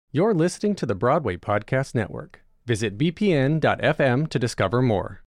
You're listening to the Broadway Podcast Network. Visit bpn.fm to discover more.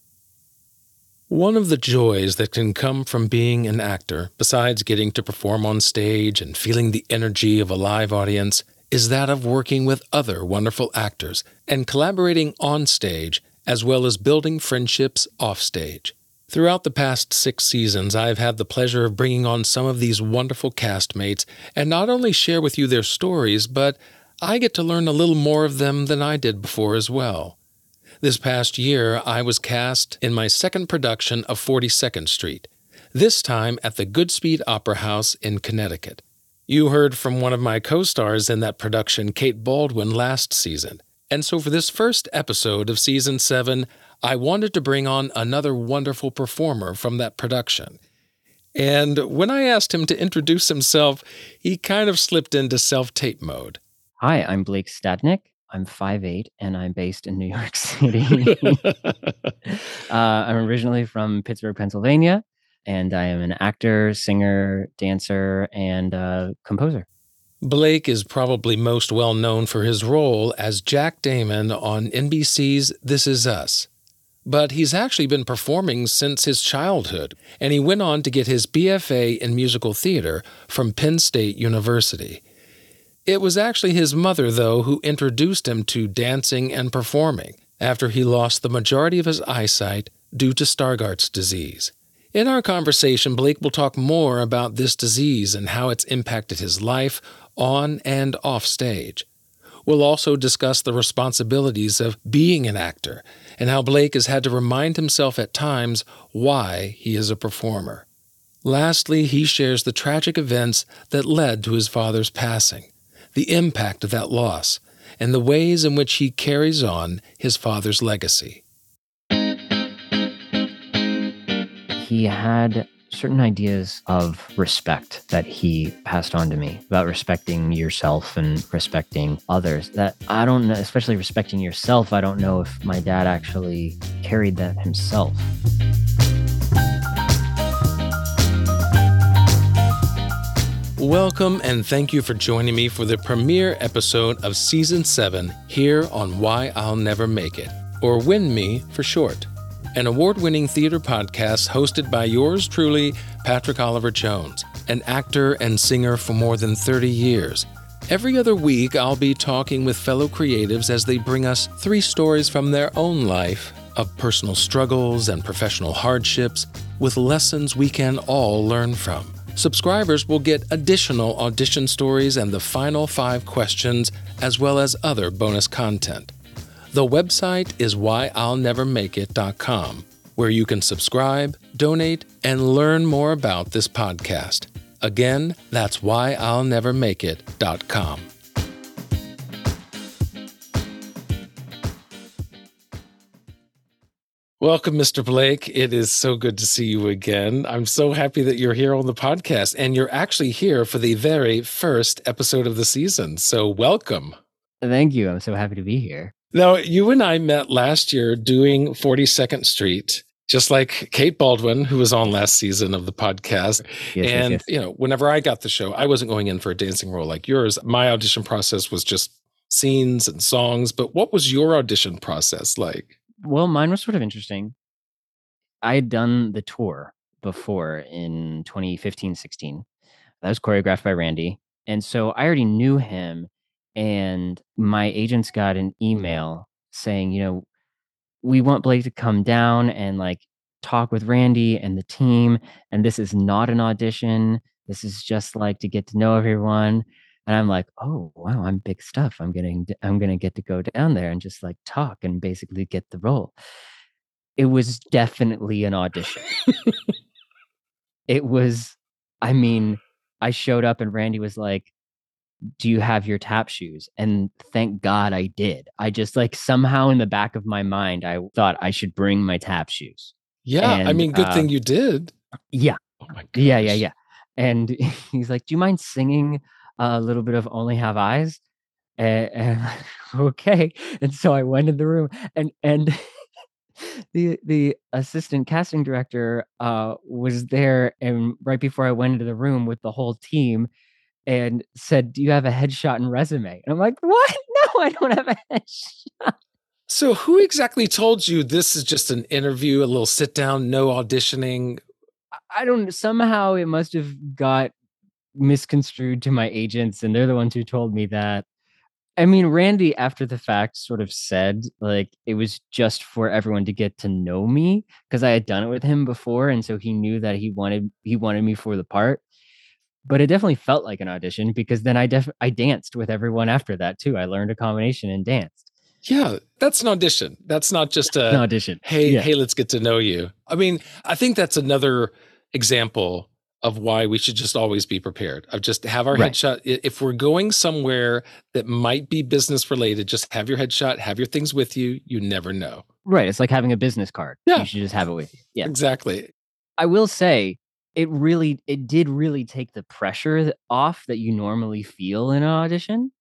One of the joys that can come from being an actor, besides getting to perform on stage and feeling the energy of a live audience, is that of working with other wonderful actors and collaborating on stage, as well as building friendships off stage. Throughout the past 6 seasons, I've had the pleasure of bringing on some of these wonderful castmates and not only share with you their stories, but I get to learn a little more of them than I did before as well. This past year, I was cast in my second production of 42nd Street, this time at the Goodspeed Opera House in Connecticut. You heard from one of my co-stars in that production, Kate Baldwin, last season. And so for this first episode of Season 7, I wanted to bring on another wonderful performer from that production. And when I asked him to introduce himself, he kind of slipped into self-tape mode. Hi, I'm Blake Stadnick. I'm 5'8", and I'm based in New York City. I'm originally from Pittsburgh, Pennsylvania, and I am an actor, singer, dancer, and composer. Blake is probably most well known for his role as Jack Damon on NBC's This Is Us. But he's actually been performing since his childhood, and he went on to get his BFA in musical theater from Penn State University. It was actually his mother, though, who introduced him to dancing and performing after he lost the majority of his eyesight due to Stargardt's disease. In our conversation, Blake will talk more about this disease and how it's impacted his life on and off stage. We'll also discuss the responsibilities of being an actor and how Blake has had to remind himself at times why he is a performer. Lastly, he shares the tragic events that led to his father's passing, the impact of that loss, and the ways in which he carries on his father's legacy. He had certain ideas of respect that he passed on to me about respecting yourself and respecting others that I don't know, especially respecting yourself. I don't know if my dad actually carried that himself. Welcome and thank you for joining me for the premiere episode of Season 7 here on Why I'll Never Make It, or Win Me for short, an award-winning theater podcast hosted by yours truly, Patrick Oliver Jones, an actor and singer for more than 30 years. Every other week, I'll be talking with fellow creatives as they bring us 3 stories from their own life of personal struggles and professional hardships with lessons we can all learn from. Subscribers will get additional audition stories and the final 5 questions, as well as other bonus content. The website is whyillnevermakeit.com, where you can subscribe, donate, and learn more about this podcast. Again, that's whyillnevermakeit.com. Welcome, Mr. Blake. It is so good to see you again. I'm so happy that you're here on the podcast, and you're actually here for the very first episode of the season. So welcome. Thank you. I'm so happy to be here. Now, you and I met last year doing 42nd Street, just like Kate Baldwin, who was on last season of the podcast. Yes. You know, whenever I got the show, I wasn't going in for a dancing role like yours. My audition process was just scenes and songs. But what was your audition process like? Well, mine was sort of interesting. I had done the tour before in 2015-16. That was choreographed by Randy. And so I already knew him. And my agents got an email saying, we want Blake to come down and talk with Randy and the team. And this is not an audition. This is just to get to know everyone. And I'm like, oh, wow, I'm big stuff. I'm going to get to go down there and just talk and basically get the role. It was definitely an audition. It was, I showed up and Randy was like, do you have your tap shoes? And thank God I did. I just somehow in the back of my mind, I thought I should bring my tap shoes. Yeah. And, good thing you did. Yeah. Oh my gosh. Yeah. And he's like, do you mind singing a little bit of Only Have Eyes? And okay. And so I went in the room and the assistant casting director was there, and right before I went into the room with the whole team, and said, "Do you have a headshot and resume?" And I'm like, "What? No, I don't have a headshot." So who exactly told you this is just an interview, a little sit down, no auditioning? I don't somehow it must have got misconstrued to my agents, and they're the ones who told me that. I mean, Randy, after the fact, sort of said like it was just for everyone to get to know me because I had done it with him before, and so he knew that he wanted me for the part. But it definitely felt like an audition because then I danced with everyone after that too. I learned a combination and danced. Yeah, that's an audition. That's not just An a, audition. hey, Yeah. hey, let's get to know you. I mean, I think that's another example of why we should just always be prepared. Of just have our Right. headshot. If we're going somewhere that might be business related, just have your headshot, have your things with you. You never know. Right. It's like having a business card. Yeah. You should just have it with you. Yeah. Exactly. I will say it did really take the pressure off that you normally feel in an audition.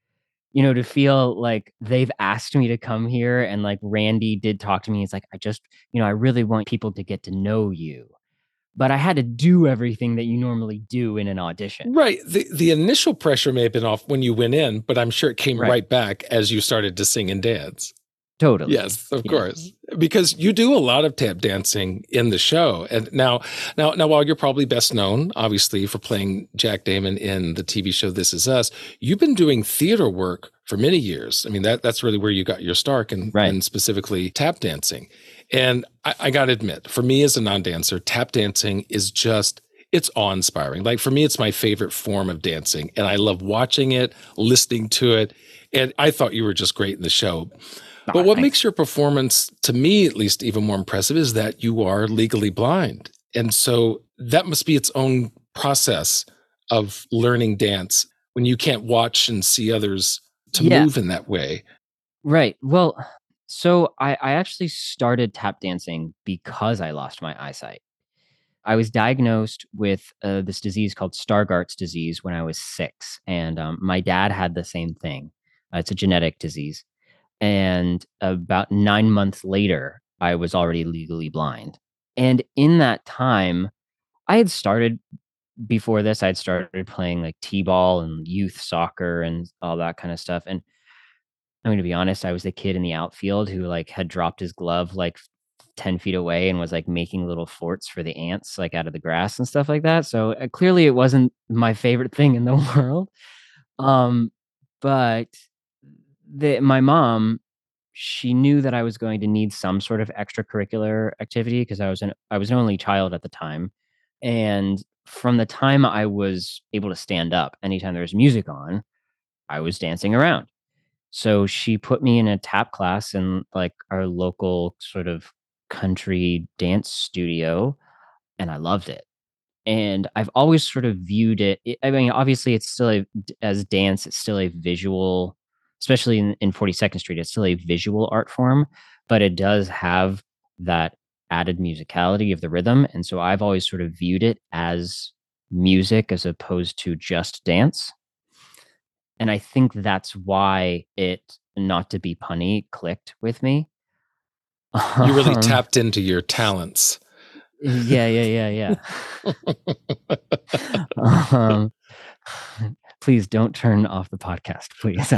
To feel like they've asked me to come here and like Randy did talk to me. It's like, I really want people to get to know you. But I had to do everything that you normally do in an audition. Right. The initial pressure may have been off when you went in, but I'm sure it came Right. right back as you started to sing and dance. Totally. Yes, of Yeah. course. Because you do a lot of tap dancing in the show. And now, while you're probably best known, obviously, for playing Jack Damon in the TV show This Is Us, you've been doing theater work for many years. I mean, that's really where you got your start, and, Right. and specifically tap dancing. And I got to admit, for me as a non-dancer, tap dancing is just, it's awe-inspiring. Like for me, it's my favorite form of dancing. And I love watching it, listening to it. And I thought you were just great in the show. But what Thanks. makes your performance, to me at least, even more impressive is that you are legally blind. And so that must be its own process of learning dance when you can't watch and see others to Yeah. move in that way. Right. Well, so I actually started tap dancing because I lost my eyesight. I was diagnosed with this disease called Stargardt's disease when I was 6, and my dad had the same thing. It's a genetic disease. And about 9 months later, I was already legally blind. And in that time, I had started before this, I'd started playing like T-ball and youth soccer and all that kind of stuff. And I'm gonna be honest, I was the kid in the outfield who like had dropped his glove like 10 feet away and was like making little forts for the ants like out of the grass and stuff like that. So clearly it wasn't my favorite thing in the world. Um, but my mom, she knew that I was going to need some sort of extracurricular activity because I was an only child at the time. And from the time I was able to stand up, anytime there was music on, I was dancing around. So she put me in a tap class in like our local sort of country dance studio, and I loved it. And I've always sort of viewed I mean, obviously it's still as dance, it's still a visual, especially in 42nd Street, it's still a visual art form, but it does have that added musicality of the rhythm. And so I've always sort of viewed it as music as opposed to just dance. And I think that's why it, not to be punny, clicked with me. You really tapped into your talents. Yeah. Please don't turn off the podcast, please.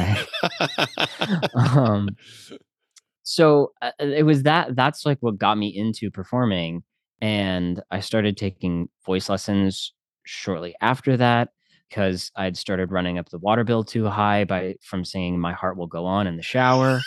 So it was that's like what got me into performing, and I started taking voice lessons shortly after that because I'd started running up the water bill too high from singing "My Heart Will Go On" in the shower.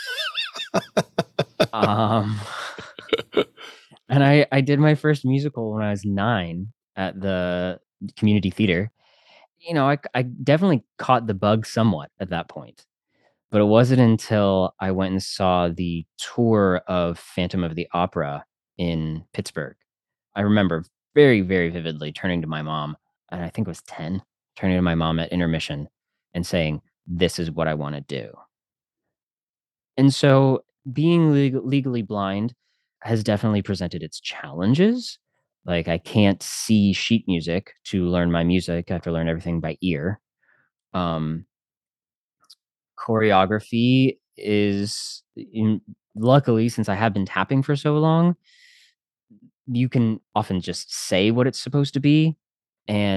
um, and I did my first musical when I was 9 at the community theater. I definitely caught the bug somewhat at that point. But it wasn't until I went and saw the tour of Phantom of the Opera in Pittsburgh. I remember very, very vividly turning to my mom, and I think it was 10, turning to my mom at intermission and saying, "This is what I wanna do." And so being legally blind has definitely presented its challenges. Like, I can't see sheet music to learn my music, I have to learn everything by ear. Um Choreography is luckily, since I have been tapping for so long, you can often just say what it's supposed to be, and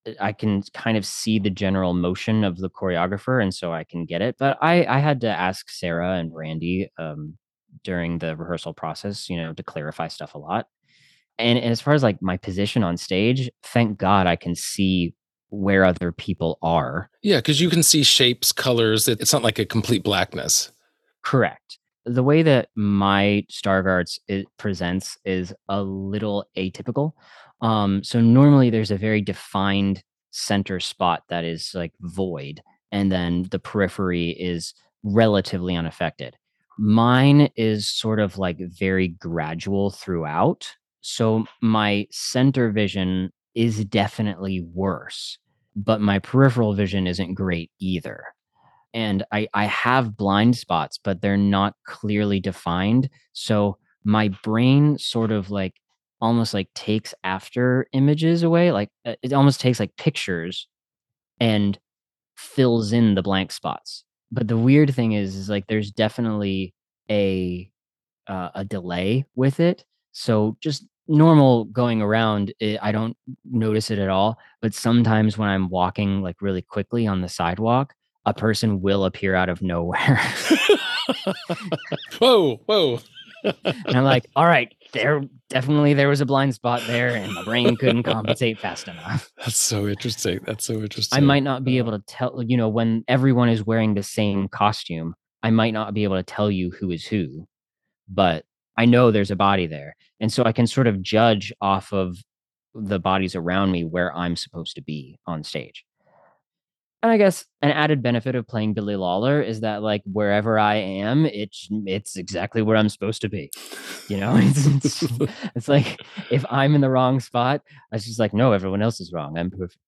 I can kind of see the general motion of the choreographer, and so I can get it. But I had to ask Sarah and Randy during the rehearsal process, to clarify stuff a lot. And as far as like my position on stage, thank God I can see where other people are. Yeah, because you can see shapes, colors. It's not like a complete blackness. Correct. The way that my Stargarts presents is a little atypical. So normally there's a very defined center spot that is like void, and then the periphery is relatively unaffected. Mine is sort of like very gradual throughout. So my center vision is definitely worse, but my peripheral vision isn't great either. And I have blind spots, but they're not clearly defined. So my brain sort of like almost like takes after images away. Like it almost takes like pictures and fills in the blank spots. But the weird thing is like there's definitely a a delay with it. So just normal going around, I don't notice it at all. But sometimes when I'm walking like really quickly on the sidewalk, a person will appear out of nowhere. Whoa, whoa. And I'm like, all right, there was a blind spot there, and my brain couldn't compensate fast enough. That's so interesting. That's so interesting. I might not be able to tell, when everyone is wearing the same costume, I might not be able to tell you who is who, but I know there's a body there. And so I can sort of judge off of the bodies around me where I'm supposed to be on stage. And I guess an added benefit of playing Billy Lawler is that like wherever I am, it's exactly where I'm supposed to be. It's like if I'm in the wrong spot, I was just like, no, everyone else is wrong. I'm perfect.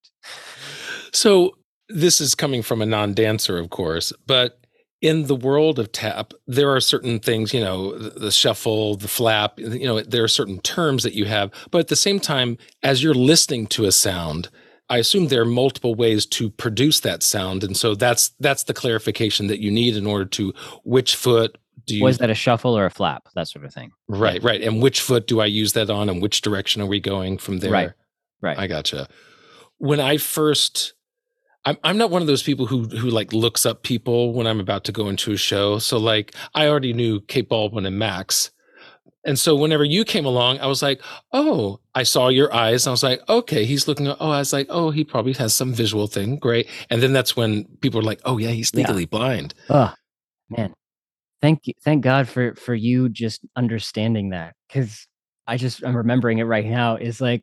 So this is coming from a non-dancer, of course, but in the world of tap, there are certain things, the shuffle, the flap, there are certain terms that you have. But at the same time, as you're listening to a sound, I assume there are multiple ways to produce that sound. And so that's the clarification that you need in order to which foot do you... Was that a shuffle or a flap? That sort of thing. Right, right. And which foot do I use that on, and which direction are we going from there? Right. I gotcha. When I first... I'm not one of those people who like looks up people when I'm about to go into a show. So like I already knew Kate Baldwin and Max. And so whenever you came along, I was like, oh, I saw your eyes. And I was like, okay, he's looking. I was like, oh, he probably has some visual thing. Great. And then that's when people are like, oh yeah, he's legally blind. Oh man. Thank God for you just understanding that. Cause I'm remembering it right now is like,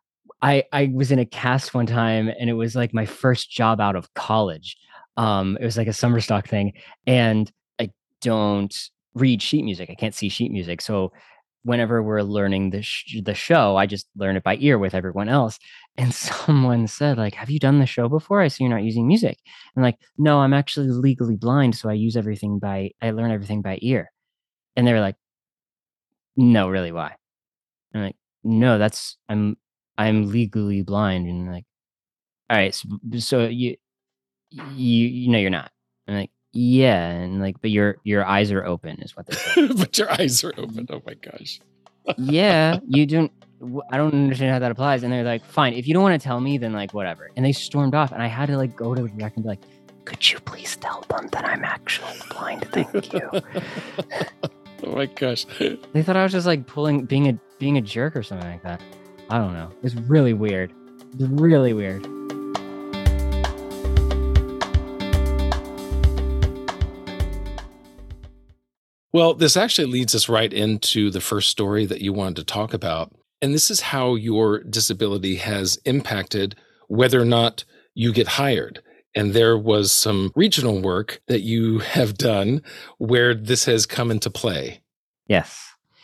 I was in a cast one time and it was like my first job out of college. It was like a summer stock thing, and I don't read sheet music. I can't see sheet music. So whenever we're learning the show, I just learn it by ear with everyone else. And someone said like, have you done the show before? I see you're not using music. And like, no, I'm actually legally blind. So I learn everything by ear. And they were like, no, really, why? I'm like, no, I'm legally blind. And like, all right, so you know you're not. I'm like, yeah, and like, but your eyes are open, is what they say. But your eyes are open. Oh my gosh. Yeah, you don't. I don't understand how that applies. And they're like, fine, if you don't want to tell me, then like whatever. And they stormed off, and I had to like go to the director and be like, could you please tell them that I'm actually blind? Thank you. Oh my gosh. They thought I was just like being a jerk or something like that. I don't know. It's really weird. It's really weird. Well, this actually leads us right into the first story that you wanted to talk about. And this is how your disability has impacted whether or not you get hired. And there was some regional work that you have done where this has come into play. Yes.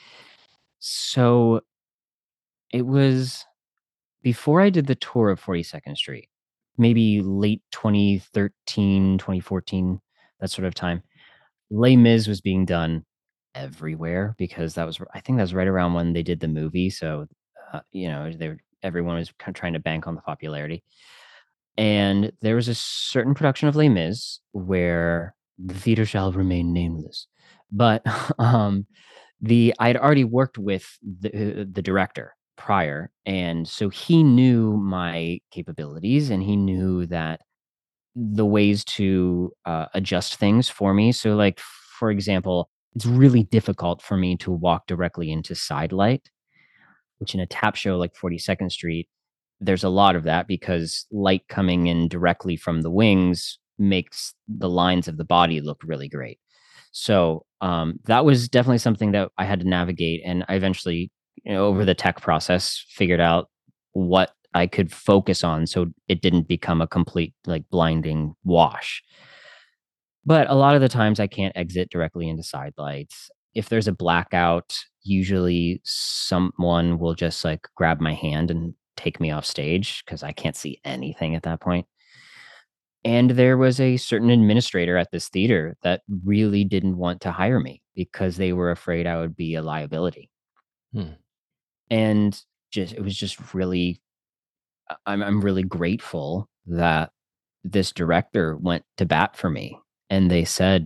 So it was before I did the tour of 42nd Street, maybe late 2013, 2014, that sort of time. Les Mis was being done everywhere because I think that was right around when they did the movie. So, everyone was kind of trying to bank on the popularity. And there was a certain production of Les Mis where the theater shall remain nameless, but I'd already worked with the director, prior. And so he knew my capabilities and he knew that the ways to adjust things for me. So, like, for example, it's really difficult for me to walk directly into side light, which in a tap show like 42nd Street, there's a lot of that because light coming in directly from the wings makes the lines of the body look really great. So that was definitely something that I had to navigate, and I eventually, over the tech process, figured out what I could focus on, so it didn't become a complete like blinding wash. But a lot of the times, I can't exit directly into side lights. If there's a blackout, usually someone will just like grab my hand and take me off stage because I can't see anything at that point. And there was a certain administrator at this theater that really didn't want to hire me because they were afraid I would be a liability. Hmm. And it was just really, I'm really grateful that this director went to bat for me. And they said,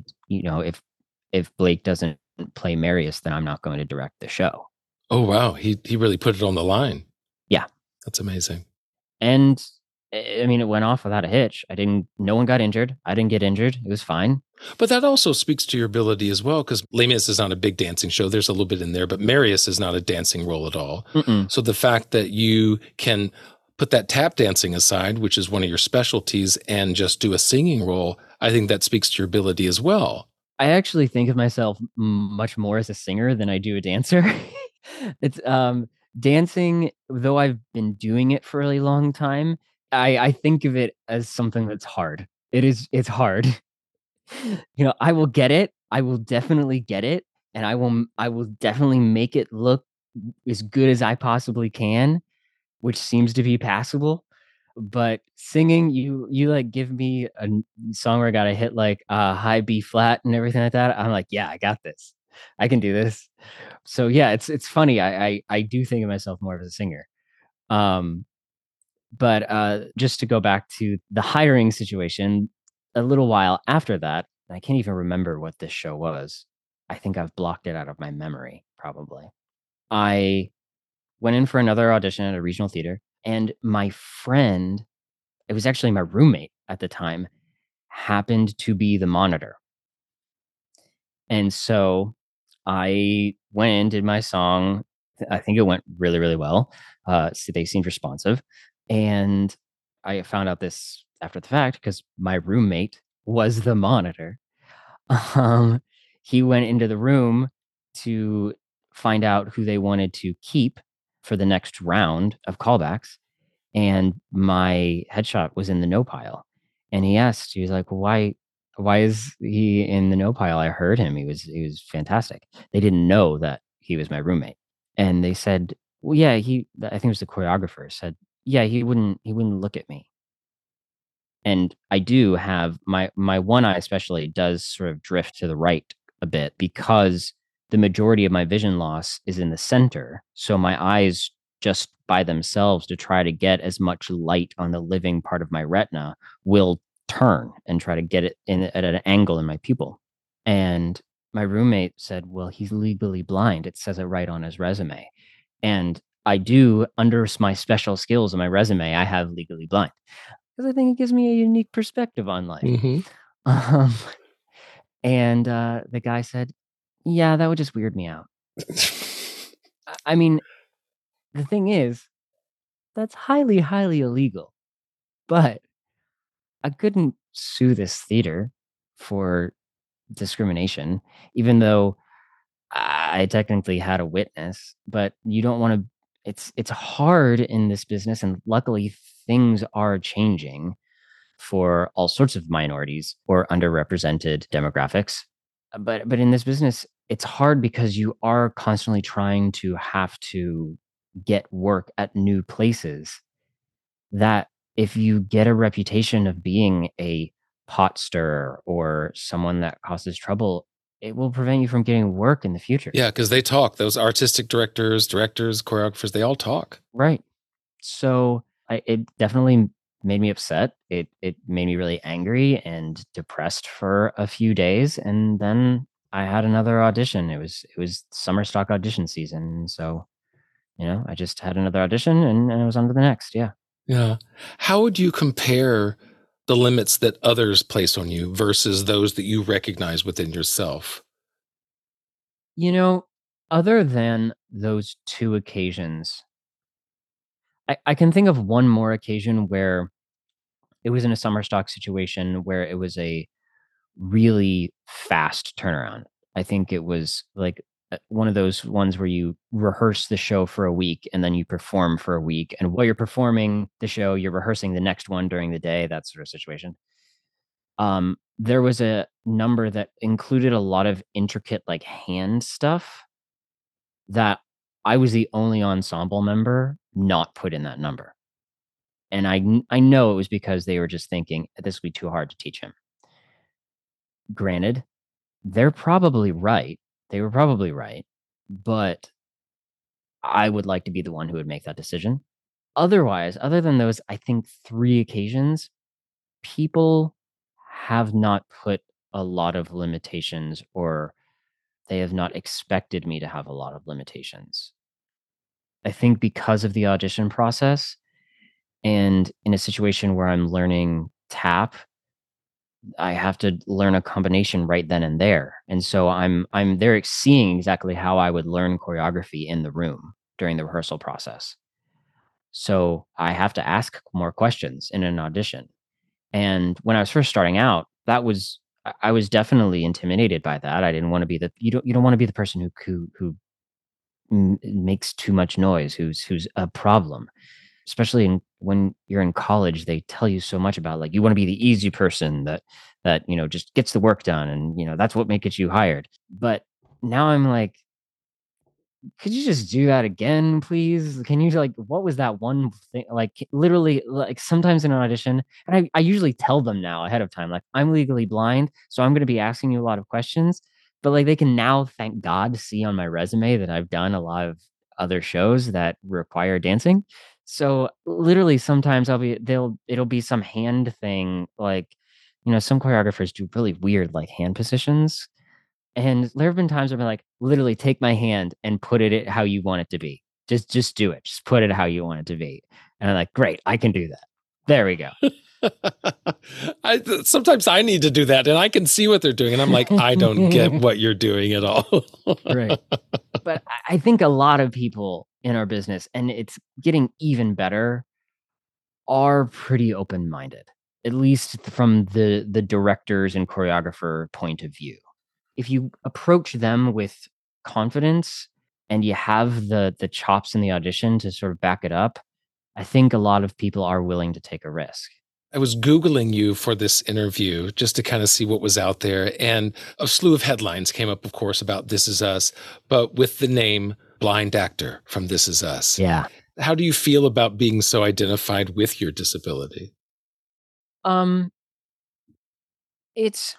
if Blake doesn't play Marius, then I'm not going to direct the show. Oh, wow. He really put it on the line. Yeah. That's amazing. And I mean, it went off without a hitch. No one got injured. I didn't get injured. It was fine. But that also speaks to your ability as well, because Les Mis is not a big dancing show. There's a little bit in there, but Marius is not a dancing role at all. Mm-mm. So the fact that you can put that tap dancing aside, which is one of your specialties, and just do a singing role, I think that speaks to your ability as well. I actually think of myself much more as a singer than I do a dancer. It's dancing, though I've been doing it for a really long time, I think of it as something that's hard. It's hard. I will get it. I will definitely get it, and I will definitely make it look as good as I possibly can, which seems to be passable. But singing, you like give me a song where I gotta hit like high B flat and everything like that. I'm like, yeah, I got this. I can do this. So yeah, it's funny. I do think of myself more as a singer. Um, but just to go back to the hiring situation, a little while after that, I can't even remember what this show was. I think I've blocked it out of my memory, probably. I went in for another audition at a regional theater, and my friend, it was actually my roommate at the time, happened to be the monitor. And so I went in, did my song. I think it went really, really well. So they seemed responsive. And I found out this after the fact because my roommate was the monitor. Um, he went into the room to find out who they wanted to keep for the next round of callbacks. And my headshot was in the no pile. And he was like, well, why is he in the no pile? I heard him. He was fantastic. They didn't know that he was my roommate. And they said, well, yeah, I think it was the choreographer said, yeah, he wouldn't look at me. And I do have my one eye especially does sort of drift to the right a bit because the majority of my vision loss is in the center. So my eyes just by themselves to try to get as much light on the living part of my retina will turn and try to get it in at an angle in my pupil. And my roommate said, well, he's legally blind. It says it right on his resume. And I do, under my special skills in my resume, I have legally blind because I think it gives me a unique perspective on life. Mm-hmm. Um, and the guy said, yeah, that would just weird me out. I mean, the thing is, that's highly, highly illegal. But I couldn't sue this theater for discrimination, even though I technically had a witness. But you don't want to. It's hard in this business, and luckily things are changing for all sorts of minorities or underrepresented demographics. But in this business, it's hard because you are constantly trying to have to get work at new places that if you get a reputation of being a pot stirrer or someone that causes trouble, it will prevent you from getting work in the future. Yeah, because they talk. Those artistic directors, choreographers, they all talk. Right. So it definitely made me upset. It made me really angry and depressed for a few days, and then I had another audition. It was summer stock audition season, so I just had another audition and I was on to the next. Yeah. Yeah. How would you compare the limits that others place on you versus those that you recognize within yourself? You know, other than those two occasions, I can think of one more occasion where it was in a summer stock situation where it was a really fast turnaround. I think it was like one of those ones where you rehearse the show for a week and then you perform for a week. And while you're performing the show, you're rehearsing the next one during the day, that sort of situation. There was a number that included a lot of intricate like hand stuff that I was the only ensemble member not put in that number. And I know it was because they were just thinking this would be too hard to teach him. Granted, they're probably right. They were probably right, but I would like to be the one who would make that decision. Otherwise, other than those, I think 3 occasions, people have not put a lot of limitations, or they have not expected me to have a lot of limitations. I think because of the audition process and in a situation where I'm learning tap, I have to learn a combination right then and there. And so I'm there seeing exactly how I would learn choreography in the room during the rehearsal process. So I have to ask more questions in an audition. And when I was first starting out, I was definitely intimidated by that. I didn't want to be the you don't want to be the person who makes too much noise, who's a problem. Especially when you're in college, they tell you so much about, like, you wanna be the easy person that just gets the work done and that's what may get you hired. But now I'm like, "Could you just do that again, please? Can you, like, what was that one thing?" Like, literally, like, sometimes in an audition and I usually tell them now ahead of time, like, "I'm legally blind, so I'm gonna be asking you a lot of questions." But, like, they can now, thank God, see on my resume that I've done a lot of other shows that require dancing. So, literally, sometimes it'll be some hand thing, like, some choreographers do really weird, like, hand positions, and there have been times I've been like, "Literally take my hand and put it how you want it to be. Just do it. Just put it how you want it to be." And I'm like, "Great, I can do that." There we go. Sometimes I need to do that and I can see what they're doing and I'm like, I don't get what you're doing at all. Right. But I think a lot of people in our business, and it's getting even better, are pretty open-minded, at least from the directors and choreographer point of view. If you approach them with confidence and you have the chops in the audition to sort of back it up, I think a lot of people are willing to take a risk. I was Googling you for this interview just to kind of see what was out there. And a slew of headlines came up, of course, about This Is Us, but with the name Blind Actor from This Is Us. Yeah. How do you feel about being so identified with your disability? Um, it's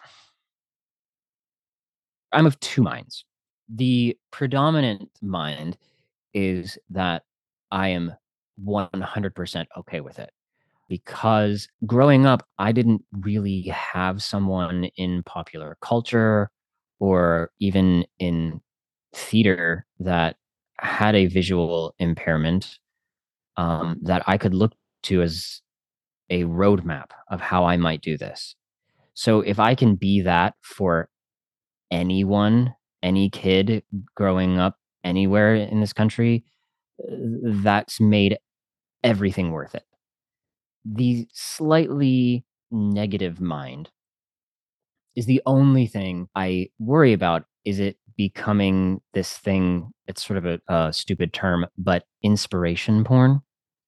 I'm of two minds. The predominant mind is that I am 100% okay with it, because growing up, I didn't really have someone in popular culture or even in theater that had a visual impairment, that I could look to as a roadmap of how I might do this. So if I can be that for anyone, any kid growing up anywhere in this country, that's made everything worth it. The slightly negative mind is the only thing I worry about. Is it becoming this thing? It's sort of a stupid term, but inspiration porn,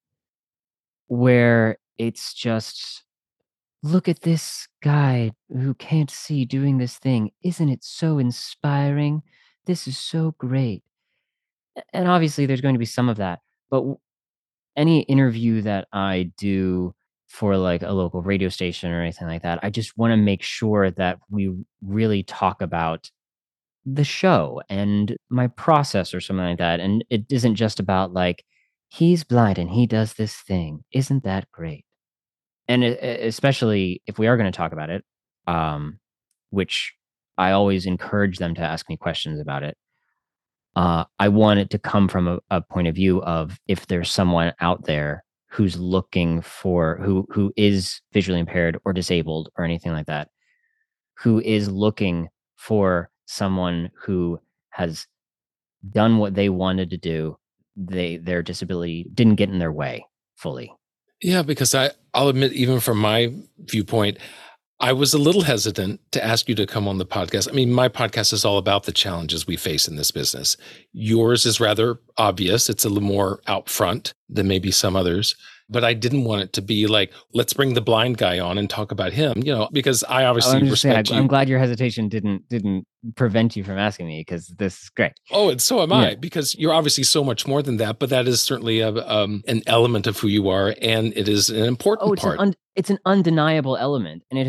where it's just, look at this guy who can't see doing this thing. Isn't it so inspiring? This is so great. And obviously, there's going to be some of that. But any interview that I do for like a local radio station or anything like that, I just want to make sure that we really talk about the show and my process or something like that. And it isn't just about like, he's blind and he does this thing. Isn't that great? And especially if we are going to talk about it, um, which I always encourage them to ask me questions about it. I want it to come from a point of view of if there's someone out there who's looking for who is visually impaired or disabled or anything like that, who is looking for someone who has done what they wanted to do. Their disability didn't get in their way fully. Yeah, because I'll admit, even from my viewpoint, I was a little hesitant to ask you to come on the podcast. I mean, my podcast is all about the challenges we face in this business. Yours is rather obvious. It's a little more out front than maybe some others. But I didn't want it to be like, let's bring the blind guy on and talk about him, because I obviously I'm just saying, respect you. I'm glad your hesitation didn't prevent you from asking me, because this is great. Oh, and so am I, because you're obviously so much more than that. But that is certainly an element of who you are, and it is an important part. It's an undeniable element, and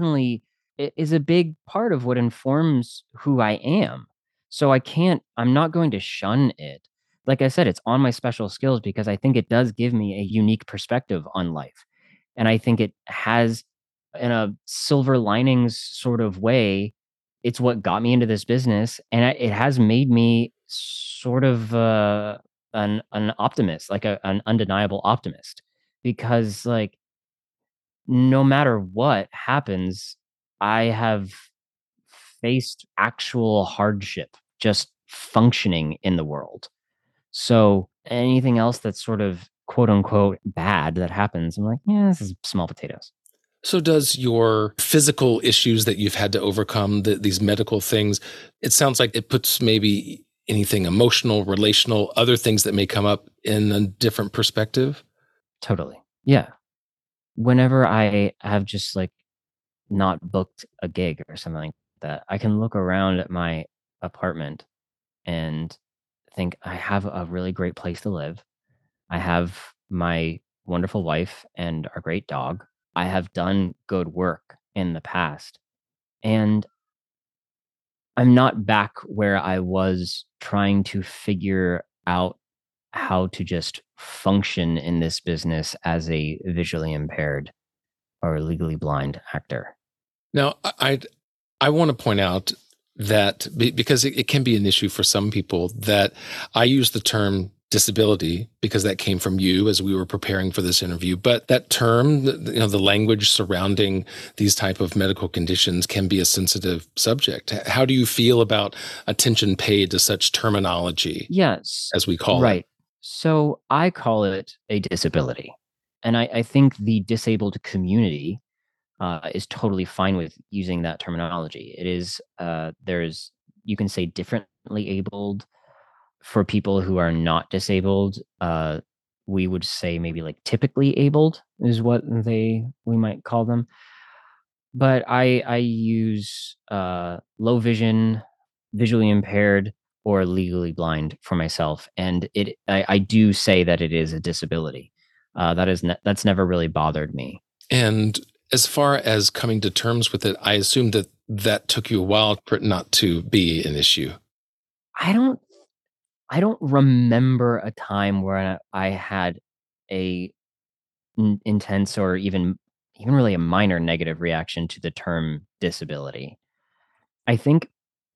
it is a big part of what informs who I am. So I'm not going to shun it. Like I said, it's on my special skills because I think it does give me a unique perspective on life. And I think it has, in a silver linings sort of way, it's what got me into this business, and it has made me sort of an optimist, like an undeniable optimist, because like no matter what happens, I have faced actual hardship just functioning in the world. So anything else that's sort of quote unquote bad that happens, I'm like, yeah, this is small potatoes. So does your physical issues that you've had to overcome, these medical things, it sounds like it puts maybe anything emotional, relational, other things that may come up in a different perspective? Totally. Yeah. Whenever I have just like not booked a gig or something like that, I can look around at my apartment and think I have a really great place to live. I have my wonderful wife and our great dog. I have done good work in the past. And I'm not back where I was trying to figure out how to just function in this business as a visually impaired or legally blind actor. Now, I want to point out that because it can be an issue for some people, that I use the term disability because that came from you as we were preparing for this interview. But that term, the language surrounding these type of medical conditions can be a sensitive subject. How do you feel about attention paid to such terminology? Yes, as we call right. it? So I call it a disability. And I think the disabled community is totally fine with using that terminology. It is, you can say differently abled. For people who are not disabled, we would say maybe like typically abled is what we might call them. But I use low vision, visually impaired, or legally blind for myself, and I do say that it is a disability. That's never really bothered me. And as far as coming to terms with it, I assume that took you a while for it not to be an issue. I don't remember a time where I had a intense or even really a minor negative reaction to the term disability. I think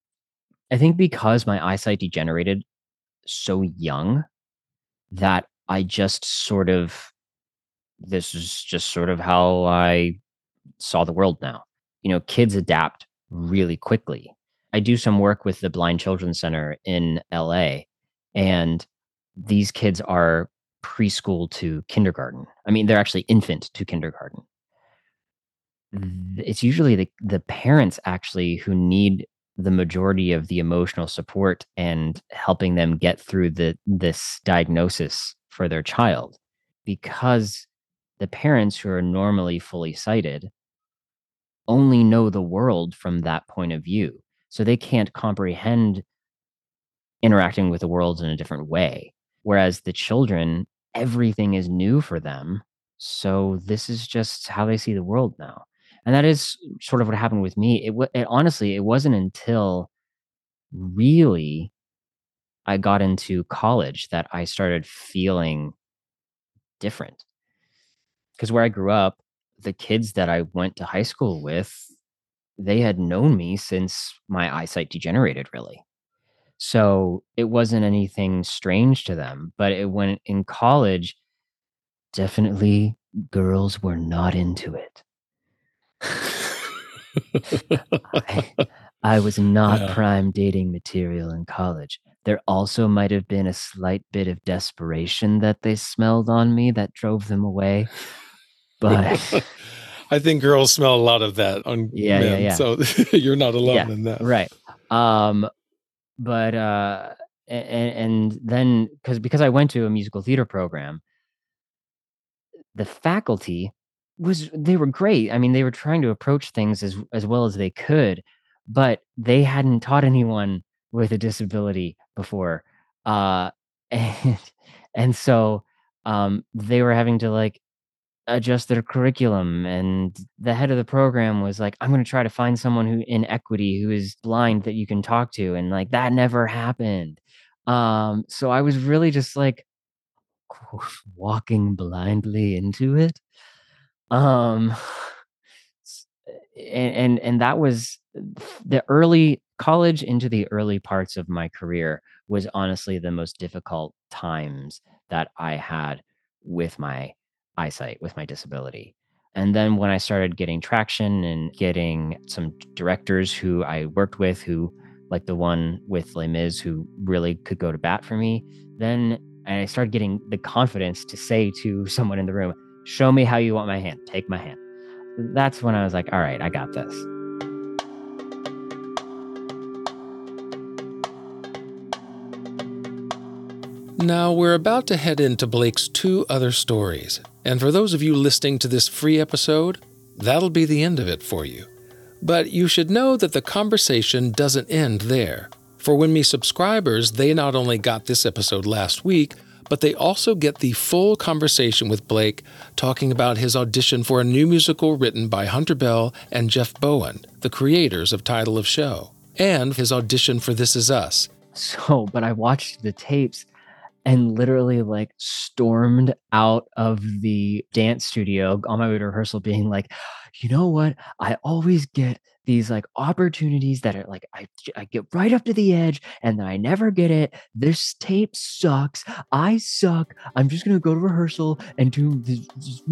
because my eyesight degenerated so young that I just sort of this is just sort of how I saw the world now. Kids adapt really quickly. I do some work with the Blind Children's Center in LA, and these kids are preschool to kindergarten. I mean, they're actually infant to kindergarten. It's usually the parents actually who need the majority of the emotional support and helping them get through this diagnosis for their child, because the parents who are normally fully sighted only know the world from that point of view. So they can't comprehend interacting with the world in a different way. Whereas the children, everything is new for them. So this is just how they see the world now. And that is sort of what happened with me. It honestly, it wasn't until really I got into college that I started feeling different. Because where I grew up, the kids that I went to high school with, they had known me since my eyesight degenerated, really. So it wasn't anything strange to them. But when in college, definitely girls were not into it. I, I was not Yeah. prime dating material in college. There also might have been a slight bit of desperation that they smelled on me that drove them away. But I think girls smell a lot of that on yeah, yeah, men, yeah. so you're not Yeah, alone in that. right. Um, but and then because I went to a musical theater program, the faculty they were great. I mean, they were trying to approach things as well as they could, but they hadn't taught anyone with a disability before. And so they were having to like adjust their curriculum, and the head of the program was like, I'm going to try to find someone who in equity who is blind that you can talk to, and like that never happened. So I was really just like walking blindly into it. Um, and that was the early college into the early parts of my career was honestly the most difficult times that I had with my eyesight, with my disability. And then when I started getting traction and getting some directors who I worked with, who like the one with Les Mis, who really could go to bat for me, then I started getting the confidence to say to someone in the room, show me how you want my hand, take my hand. That's when I was like, all right, I got this. Now, we're about to head into Blake's 2 other stories, and for those of you listening to this free episode, that'll be the end of it for you. But you should know that the conversation doesn't end there. For When Me subscribers, they not only got this episode last week, but they also get the full conversation with Blake talking about his audition for a new musical written by Hunter Bell and Jeff Bowen, the creators of Title of Show, and his audition for This Is Us. So, but I watched the tapes and literally like stormed out of the dance studio on my way to rehearsal being like, you know what? I always get these like opportunities that are like, I get right up to the edge and then I never get it. This tape sucks. I suck. I'm just going to go to rehearsal and do this.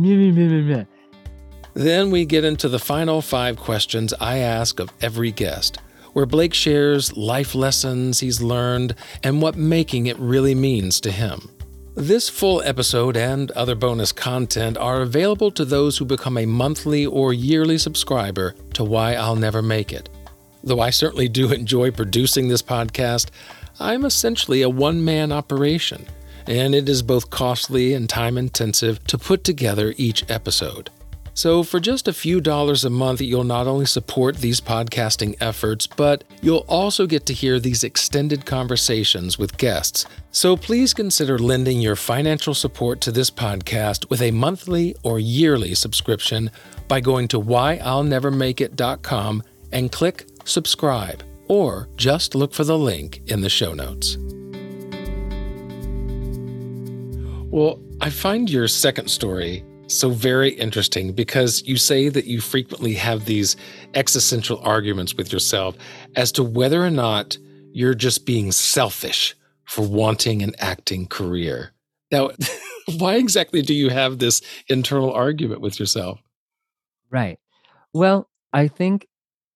Then we get into the final 5 questions I ask of every guest, where Blake shares life lessons he's learned and what making it really means to him. This full episode and other bonus content are available to those who become a monthly or yearly subscriber to Why I'll Never Make It. Though I certainly do enjoy producing this podcast, I'm essentially a one-man operation, and it is both costly and time-intensive to put together each episode. So for just a few dollars a month, you'll not only support these podcasting efforts, but you'll also get to hear these extended conversations with guests. So please consider lending your financial support to this podcast with a monthly or yearly subscription by going to whyillnevermakeit.com and click subscribe, or just look for the link in the show notes. Well, I find your second story so very interesting because you say that you frequently have these existential arguments with yourself as to whether or not you're just being selfish for wanting an acting career. Now, why exactly do you have this internal argument with yourself? Right. Well, I think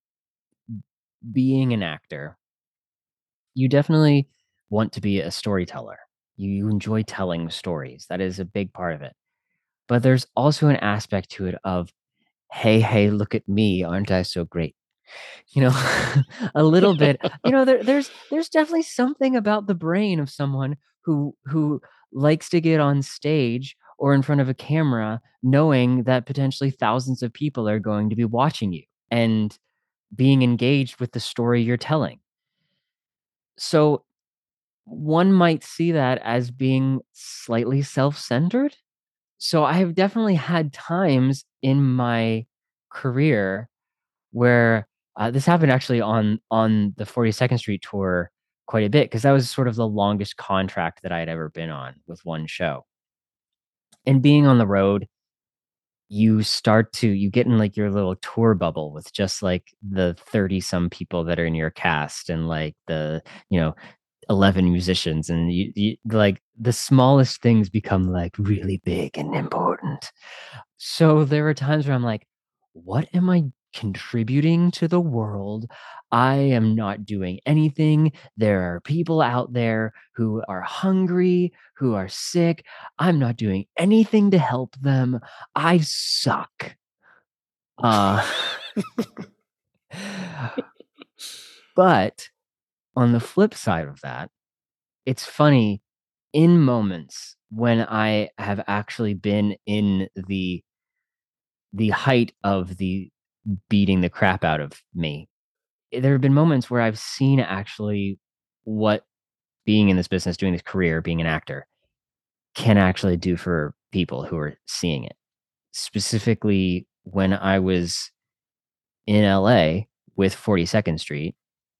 being an actor, you definitely want to be a storyteller. You enjoy telling stories. That is a big part of it. But there's also an aspect to it of, hey, look at me, aren't I so great? You know, a little bit. There's definitely something about the brain of someone who likes to get on stage or in front of a camera, knowing that potentially thousands of people are going to be watching you and being engaged with the story you're telling. So one might see that as being slightly self-centered. So I have definitely had times in my career where this happened actually on the 42nd Street tour quite a bit because that was sort of the longest contract that I had ever been on with one show. And being on the road, you get in like your little tour bubble with just like the 30 some people that are in your cast and like the, 11 musicians, and you like the smallest things become like really big and important. So there are times where I'm like, what am I contributing to the world? I am not doing anything. There are people out there who are hungry, who are sick. I'm not doing anything to help them. I suck. Uh, but on the flip side of that, it's funny in moments when I have actually been in the height of the beating the crap out of me. There have been moments where I've seen actually what being in this business, doing this career, being an actor can actually do for people who are seeing it. Specifically, when I was in LA with 42nd Street,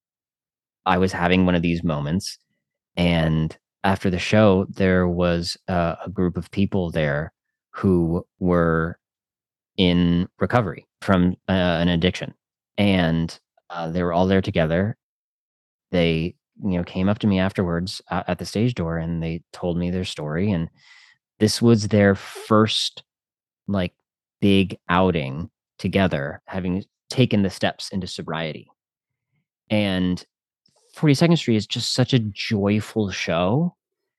I was having one of these moments. And after the show, there was a group of people there who were in recovery from an addiction. And they were all there together. They, came up to me afterwards at the stage door and they told me their story. And this was their first like big outing together, having taken the steps into sobriety. And 42nd Street is just such a joyful show.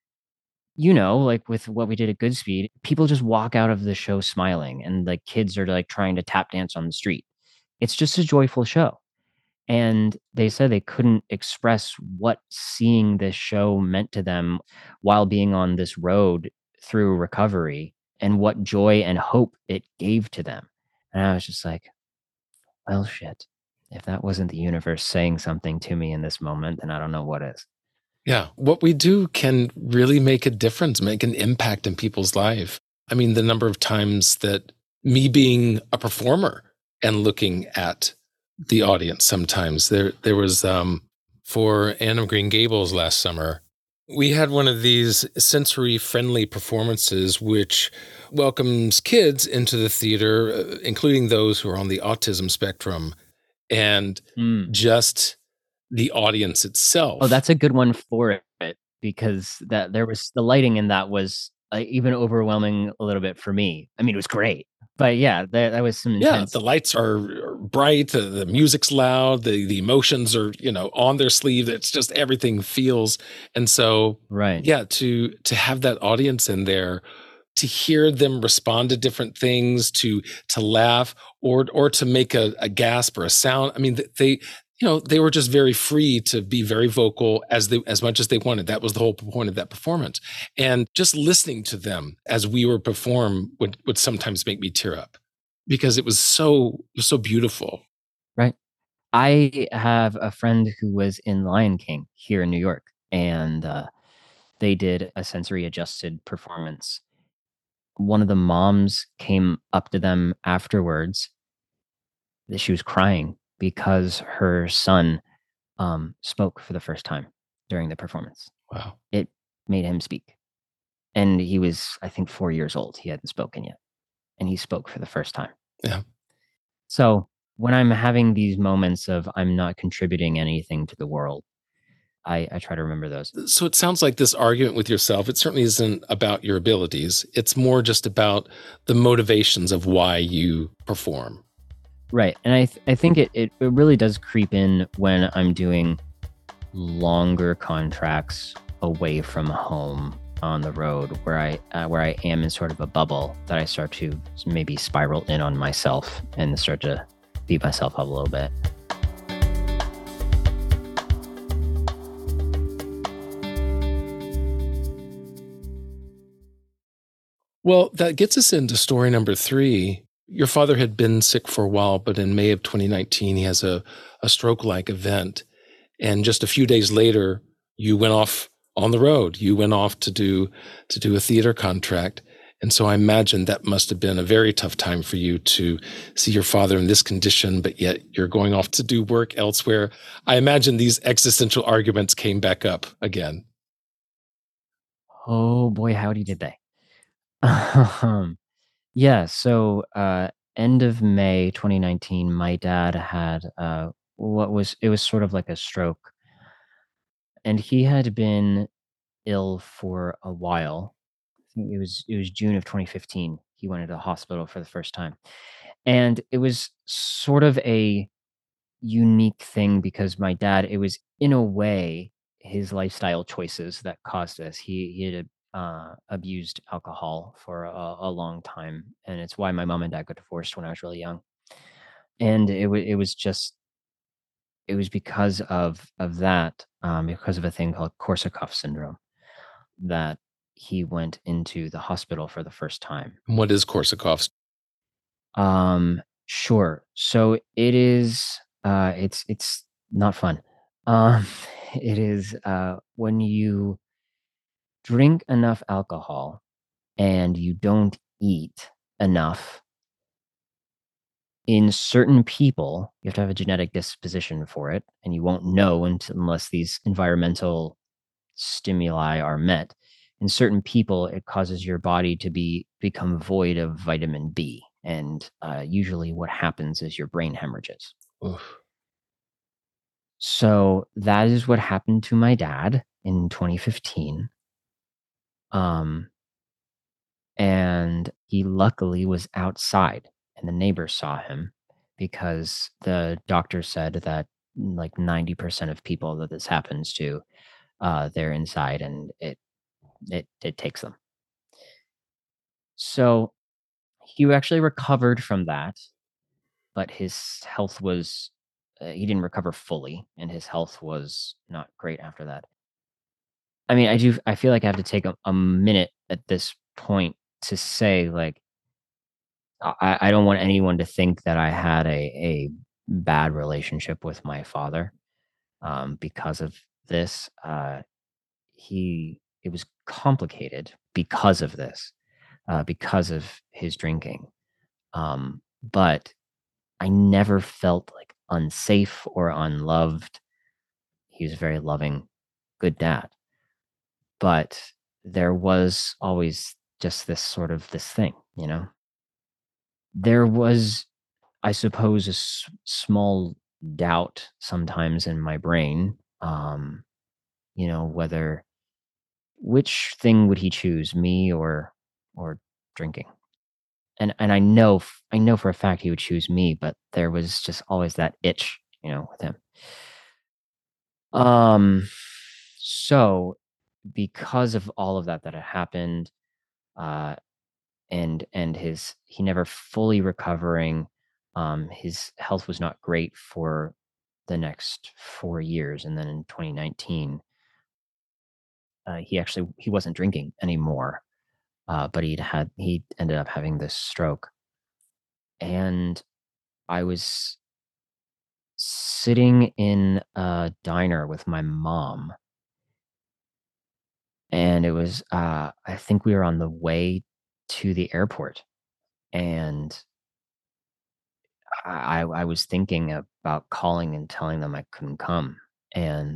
Like with what we did at Goodspeed, people just walk out of the show smiling and like kids are like trying to tap dance on the street. It's just a joyful show. And they said they couldn't express what seeing this show meant to them while being on this road through recovery and what joy and hope it gave to them. And I was just like, well, shit. If that wasn't the universe saying something to me in this moment, then I don't know what is. Yeah. What we do can really make a difference, make an impact in people's life. I mean, the number of times that me being a performer and looking at the audience sometimes, there was for Anne of Green Gables last summer, we had one of these sensory friendly performances which welcomes kids into the theater, including those who are on the autism spectrum, and just the audience itself. Oh, that's a good one for it because there was the lighting in that was even overwhelming a little bit for me. I mean, it was great, but yeah, that was some intense. Yeah, the lights are bright, the music's loud, the emotions are on their sleeve. It's just everything feels, and so right. Yeah, to have that audience in there, to hear them respond to different things, to laugh or to make a gasp or a sound. I mean, they were just very free to be very vocal as much as they wanted. That was the whole point of that performance. And just listening to them as we were perform would sometimes make me tear up because it was so beautiful. Right. I have a friend who was in Lion King here in New York, and they did a sensory adjusted performance. One of the moms came up to them afterwards. She was crying because her son spoke for the first time during the performance. Wow. It made him speak. And he was, I think, 4 years old. He hadn't spoken yet. And he spoke for the first time. Yeah. So when I'm having these moments of I'm not contributing anything to the world, I try to remember those. So it sounds like this argument with yourself, it certainly isn't about your abilities. It's more just about the motivations of why you perform. Right. And I think it really does creep in when I'm doing longer contracts away from home on the road where I am in sort of a bubble that I start to maybe spiral in on myself and start to beat myself up a little bit. Well, that gets us into story number 3. Your father had been sick for a while, but in May of 2019, he has a stroke-like event. And just a few days later, you went off on the road. You went off to do a theater contract. And so I imagine that must have been a very tough time for you to see your father in this condition, but yet you're going off to do work elsewhere. I imagine these existential arguments came back up again. Oh boy, howdy did they. Yeah, so end of May 2019, my dad had it was sort of like a stroke. and he had been ill for a while. I think it was June of 2015. He went into the hospital for the first time, and it was sort of a unique thing because my dad, it was in a way his lifestyle choices that caused this. He had abused alcohol for a long time, and it's why my mom and dad got divorced when I was really young. And it was because of that, because of a thing called Korsakoff syndrome, that he went into the hospital for the first time. What is Korsakoff's? Sure. So it is, it's not fun. Um, it is, when you drink enough alcohol and you don't eat enough. In certain people, you have to have a genetic disposition for it, and you won't know unless these environmental stimuli are met. In certain people, it causes your body to become void of vitamin B, and usually what happens is your brain hemorrhages. Oof. So that is what happened to my dad in 2015. Um, and he luckily was outside, and the neighbors saw him because the doctor said that like 90% of people that this happens to, they're inside and it takes them. So he actually recovered from that, but his health was, he didn't recover fully, and his health was not great after that. I mean, I feel like I have to take a minute at this point to say, like, I don't want anyone to think that I had a bad relationship with my father, because of this. It was complicated because of this, because of his drinking. But I never felt, like, unsafe or unloved. He was a very loving, good dad. But there was always just this thing, you know? There was, I suppose, a small doubt sometimes in my brain, whether which thing would he choose, me or drinking? And I know for a fact he would choose me, but there was just always that itch, with him. Um, so because of all of that had happened, uh, and he never fully recovering, his health was not great for the next 4 years, and then in 2019, he wasn't drinking anymore, but he ended up having this stroke, and I was sitting in a diner with my mom, and it was, I think we were on the way to the airport, and I was thinking about calling and telling them I couldn't come, and,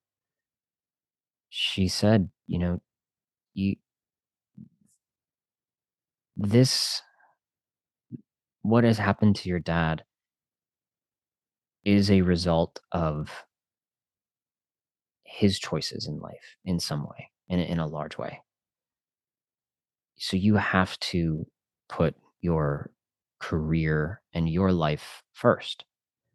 she said, "You this what has happened to your dad is a result of his choices in life in some way, in a large way. So you have to put your career and your life first."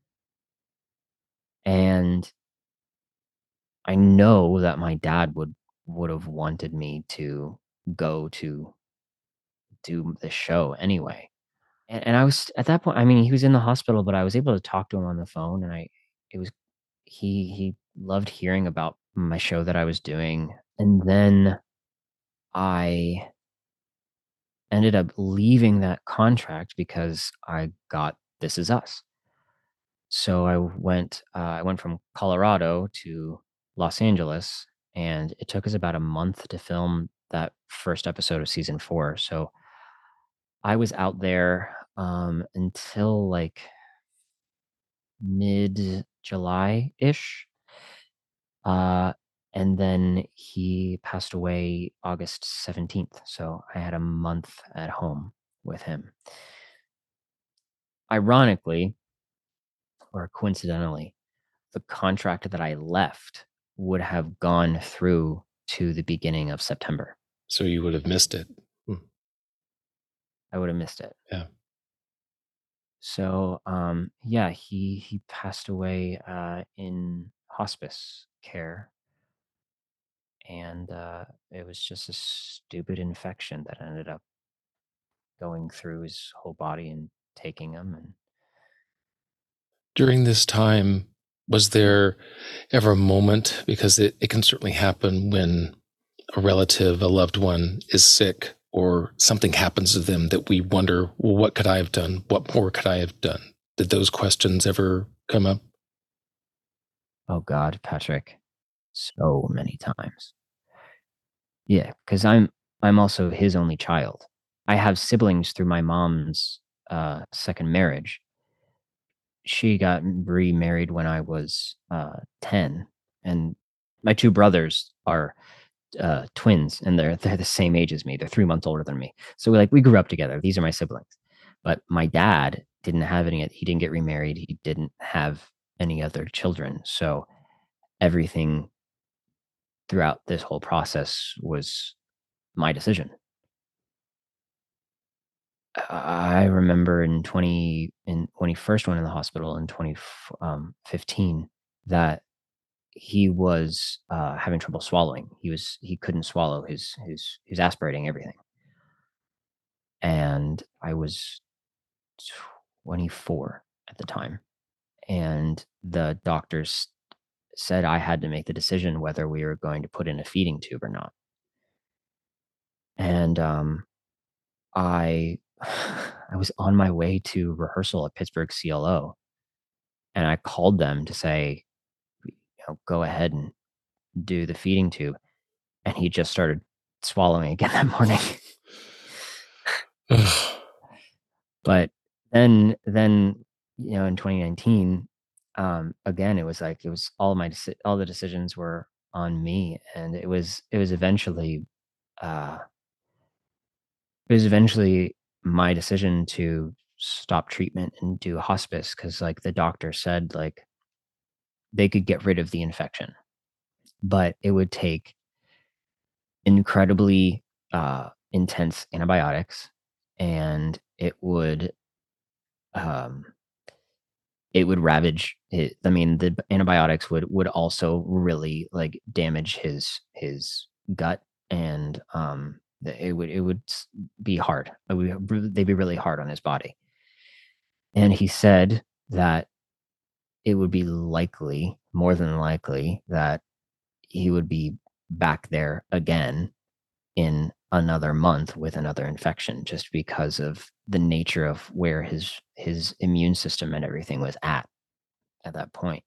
And I know that my dad would have wanted me to go to do the show anyway. And I was at that point, I mean, he was in the hospital, but I was able to talk to him on the phone, and it was he loved hearing about my show that I was doing. And then I ended up leaving that contract because I got This Is Us. So I went from Colorado to Los Angeles, and it took us about a month to film that first episode of season 4. So I was out there, until, like, mid-July-ish, uh, and then he passed away August 17th, so I had a month at home with him. Ironically, or coincidentally, the contract that I left would have gone through to the beginning of September. So you would have missed it. I would have missed it. Yeah. So, yeah, he passed away in hospice care, and it was just a stupid infection that ended up going through his whole body and taking him. And During this time, was there ever a moment, because it can certainly happen when a relative, a loved one is sick or something happens to them, that we wonder, well, what could I have done? What more could I have done? Did those questions ever come up? oh God, Patrick, so many times. Yeah, because I'm also his only child. I have siblings through my mom's second marriage. She got remarried when I was 10, and my two brothers are twins, and they're the same age as me. They're 3 months older than me. So we grew up together. These are my siblings. But my dad didn't have any. He didn't get remarried. He didn't have any other children. So everything throughout this whole process was my decision. I remember when he first went in the hospital in 2015, that he was having trouble swallowing. He couldn't swallow he was aspirating everything. And I was 24 at the time, and the doctors said I had to make the decision whether we were going to put in a feeding tube or not. And I I was on my way to rehearsal at Pittsburgh CLO, and I called them to say, go ahead and do the feeding tube. And he just started swallowing again that morning. But then in 2019, again, it was all the decisions were on me, and it was eventually my decision to stop treatment and do hospice, because the doctor said they could get rid of the infection, but it would take incredibly intense antibiotics, and um, it would ravage it. I mean, the antibiotics would also really damage his gut, and it would be hard. They'd be really hard on his body. And he said that it would be more than likely, that he would be back there again in another month with another infection, just because of the nature of where his immune system and everything was at that point.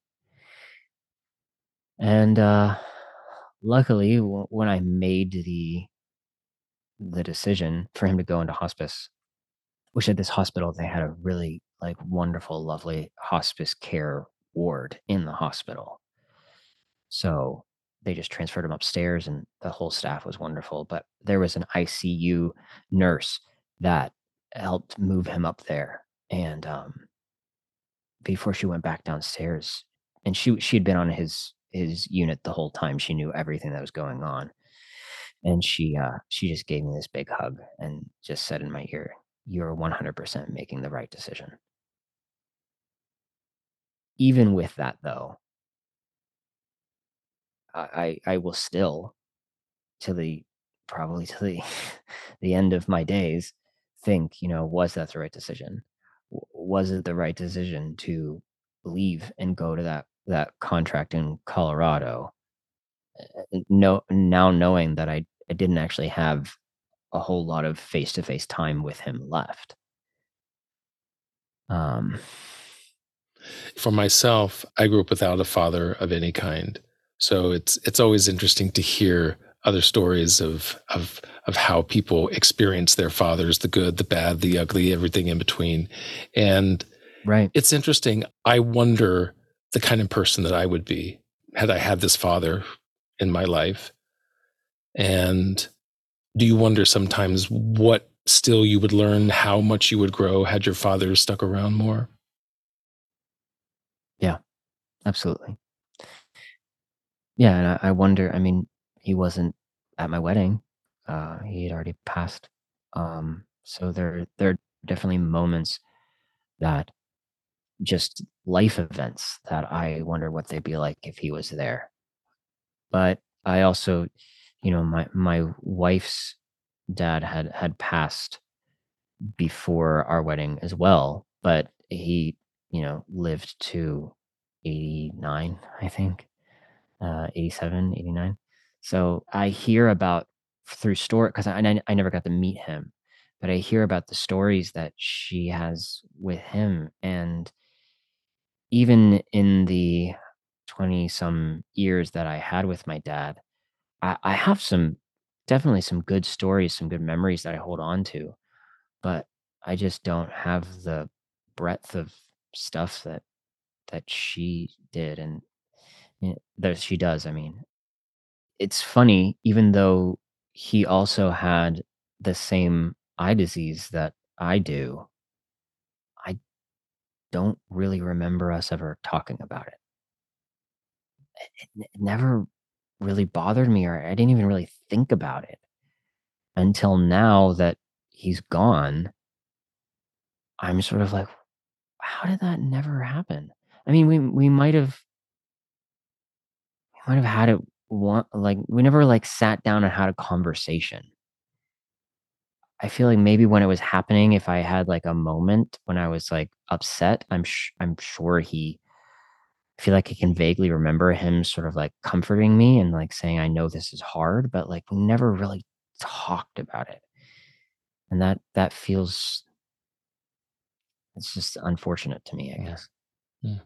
And luckily, when I made the decision for him to go into hospice, which at this hospital they had a really wonderful, lovely hospice care ward in the hospital. So they just transferred him upstairs, and the whole staff was wonderful. But there was an ICU nurse that helped move him up there. And before she went back downstairs, and she had been on his unit the whole time. She knew everything that was going on. And she just gave me this big hug and just said in my ear, "You're 100% making the right decision." Even with that, though, I will still, probably to the the end of my days, think, was that the right decision? Was it the right decision to leave and go to that contract in Colorado? No, now knowing that I didn't actually have a whole lot of face-to-face time with him left. For myself, I grew up without a father of any kind. So it's always interesting to hear other stories of how people experience their fathers, the good, the bad, the ugly, everything in between. And Right. it's interesting. I wonder the kind of person that I would be had I had this father in my life. And do you wonder sometimes what still you would learn, how much you would grow had your father stuck around more? Yeah, absolutely. Yeah, and I wonder, I mean, he wasn't at my wedding. He had already passed. So there are definitely moments that just life events that I wonder what they'd be like if he was there. But I also, my wife's dad had passed before our wedding as well, but he, lived to 89, I think. 87, 89. So I hear about through story because I never got to meet him, but I hear about the stories that she has with him. And even in the 20 some years that I had with my dad, I have definitely some good stories, some good memories that I hold on to, but I just don't have the breadth of stuff that she did and that she does. I mean, it's funny, even though he also had the same eye disease that I do, I don't really remember us ever talking about it. It never really bothered me, or I didn't even really think about it until now that he's gone. I'm sort of like, how did that never happen? I mean, we might have had it one like we never like sat down and had a conversation. I feel like maybe when it was happening, if I had, like, a moment when I was, like, upset, I'm sure I feel like I can vaguely remember him sort of, like, comforting me and, like, saying, "I know this is hard," but, like, we never really talked about it, and that feels it's just unfortunate to me, I Mm, guess. mm.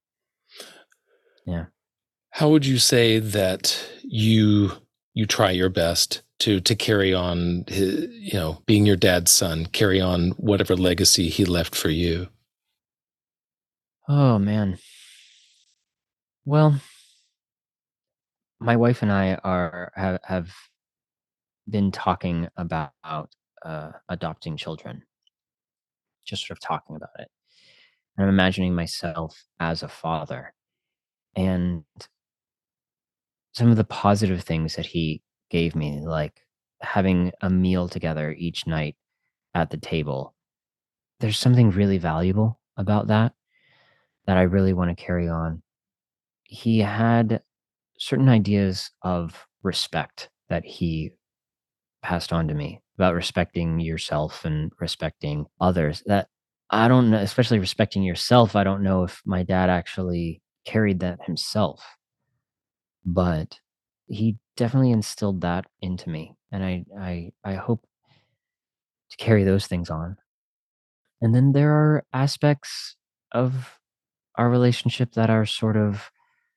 Yeah. How would you say that you try your best to carry on being your dad's son, carry on whatever legacy he left for you? Oh, man. Well, my wife and I have been talking about, adopting children, just sort of talking about it. I'm imagining myself as a father, and some of the positive things that he gave me, like having a meal together each night at the table. There's something really valuable about that I really want to carry on. He had certain ideas of respect that he passed on to me about respecting yourself and respecting others that I don't know, especially respecting yourself. I don't know if my dad actually carried that himself. But he definitely instilled that into me, and I hope to carry those things on. And then there are aspects of our relationship that are sort of,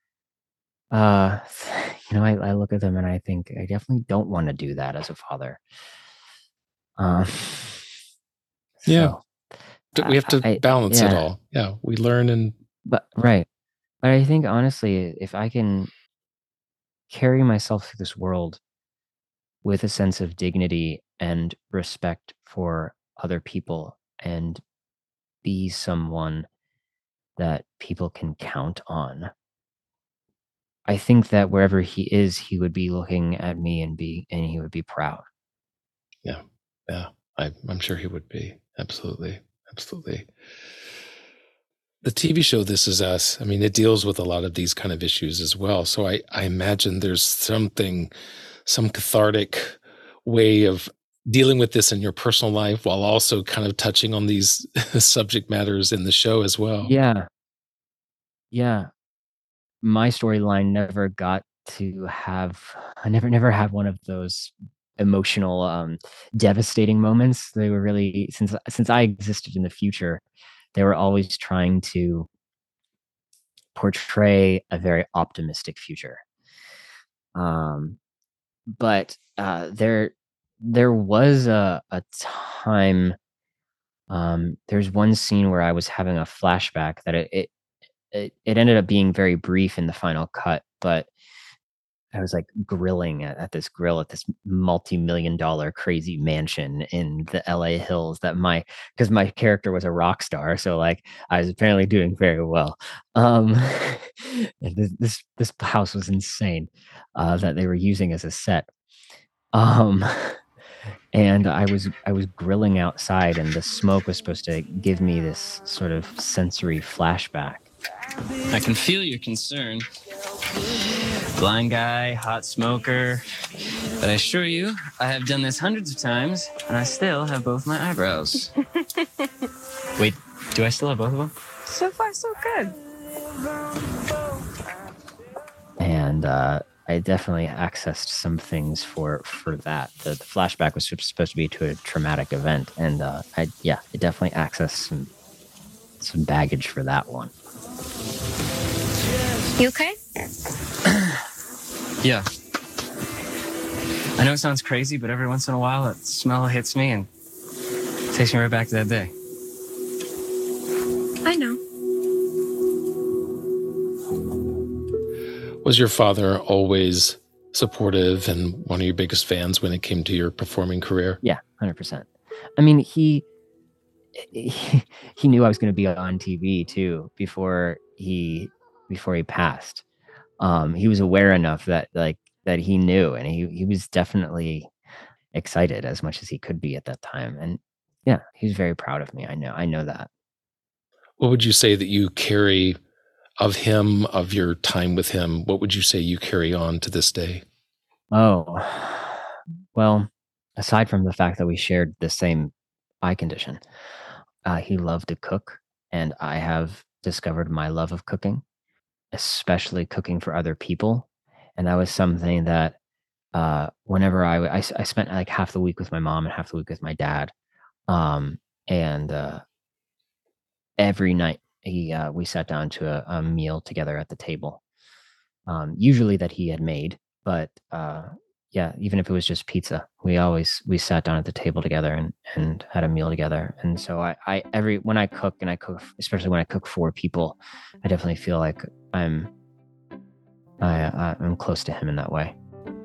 uh, I look at them and I think I definitely don't wanna do that as a father. Um, Yeah, so we have to I balance it yeah, all. Yeah, we learn and but right. But I think honestly, if I can carry myself through this world with a sense of dignity and respect for other people and be someone that people can count on. I think that wherever he is, he would be looking at me and he would be proud. yeah, yeah. I'm sure he would be. Absolutely, absolutely. The TV show This Is Us, I mean, it deals with a lot of these kind of issues as well. So I imagine there's some cathartic way of dealing with this in your personal life while also kind of touching on these subject matters in the show as well. Yeah, yeah. My storyline never got to have I never had one of those emotional, devastating moments. They were really since I existed in the future, they were always trying to portray a very optimistic future. Um, but, there was a time, there's one scene where I was having a flashback that it ended up being very brief in the final cut, but I was like grilling at this grill at this multi-million-dollar crazy mansion in the LA hills because my character was a rock star. So like I was apparently doing very well. Um, and this house was insane, that they were using as a set. Um, and I was grilling outside, and the smoke was supposed to give me this sort of sensory flashback. I can feel your concern. Blind guy, hot smoker. But I assure you, I have done this hundreds of times, and I still have both my eyebrows. Wait, do I still have both of them? So far, so good. And I definitely accessed some things for that. The flashback was supposed to be to a traumatic event, and I definitely accessed some baggage for that one. You okay? Yeah. I know it sounds crazy, but every once in a while, that smell hits me and takes me right back to that day. I know. Was your father always supportive and one of your biggest fans when it came to your performing career? Yeah, 100%. I mean, he knew I was going to be on TV too before he passed. He was aware enough that he knew, and he was definitely excited as much as he could be at that time. And yeah, he was very proud of me. I know that. What would you say that you carry of him, of your time with him? What would you say you carry on to this day? Oh, well, aside from the fact that we shared the same eye condition, he loved to cook, and I have discovered my love of cooking, especially cooking for other people. And that was something that whenever I spent like half the week with my mom and half the week with my dad. And every night we sat down to a meal together at the table, usually that he had made. But yeah, even if it was just pizza, we sat down at the table together and had a meal together. And so when I cook, especially when I cook for people, I definitely feel like I'm close to him in that way.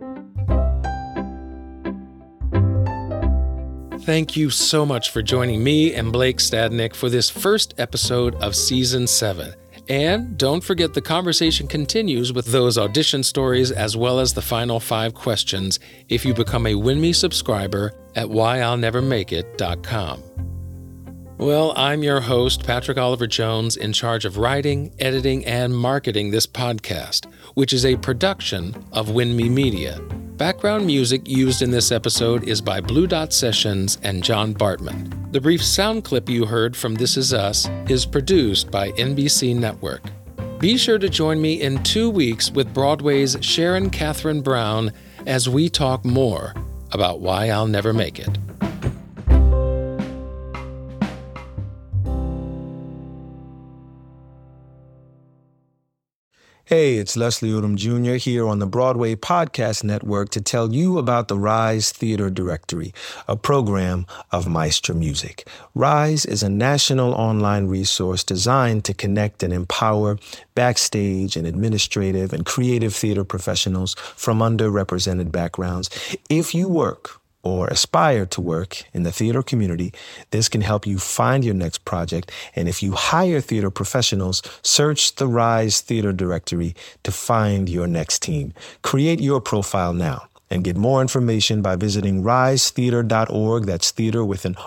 Thank you so much for joining me and Blake Stadnick for this first episode of Season 7. And don't forget the conversation continues with those audition stories as well as the final 5 questions if you become a Win Me subscriber at whyillnevermakeit.com. Well, I'm your host, Patrick Oliver Jones, in charge of writing, editing, and marketing this podcast, which is a production of Win Me Media. Background music used in this episode is by Blue Dot Sessions and John Bartman. The brief sound clip you heard from This Is Us is produced by NBC Network. Be sure to join me in 2 weeks with Broadway's Sharon Catherine Brown as we talk more about Why I'll Never Make It. Hey, it's Leslie Odom Jr. here on the Broadway Podcast Network to tell you about the Rise Theater Directory, a program of Maestro Music. Rise is a national online resource designed to connect and empower backstage and administrative and creative theater professionals from underrepresented backgrounds. If you work or aspire to work in the theater community, this can help you find your next project. And if you hire theater professionals, search the Rise Theater Directory to find your next team. Create your profile now and get more information by visiting risetheater.org. That's theater with an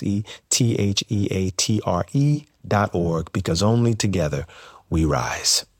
RERISETHEATRE.org, because only together we rise.